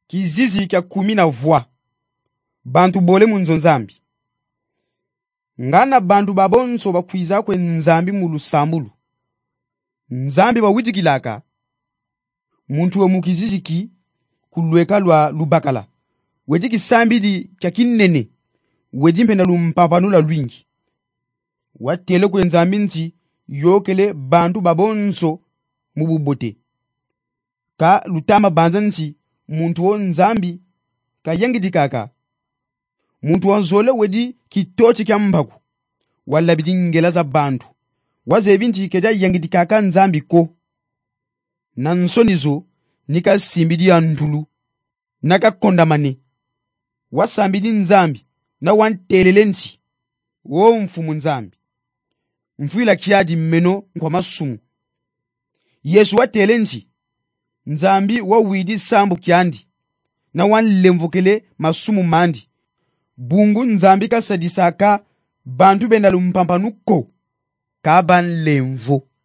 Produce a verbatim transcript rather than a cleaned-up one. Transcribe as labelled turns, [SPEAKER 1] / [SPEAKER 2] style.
[SPEAKER 1] Kizizi kya kumi na vwa. Bantu bole mu nzambi. Ngana bantu babonso bakwiza kwe nzambi mu lusambulu. Nzambi bawidikilaka. Muntu we mukizizi ki kulweka lwa lubakala. Wedi kisambidi kya kinene. Wedi mpena lumpapanula lwingi. Watele kwe nzambi nti yokele bantu babonso mububote. Ka lutama banza nti muntu wo nzambi ka yangidikaka. Muntu wanzole wedi kitochi kya mbaku. Wala bidingela za bantu. Waze binti keja yangidikaka nzambi ko. Na nsonizo nika simbidi ya ndulu. Naka kondamane. Wasambidi nzambi na wantelele nti. Wo mfumu nzambi. Mfuila kiadi mmeno kwa masumu. Yesu watele nti. Nzambi wawidi sambu kiandi. Na wanlemvokele masumu mandi. Bungu nzambi kasadisaka bantu benda lumpampanuko. Kaban lemvo.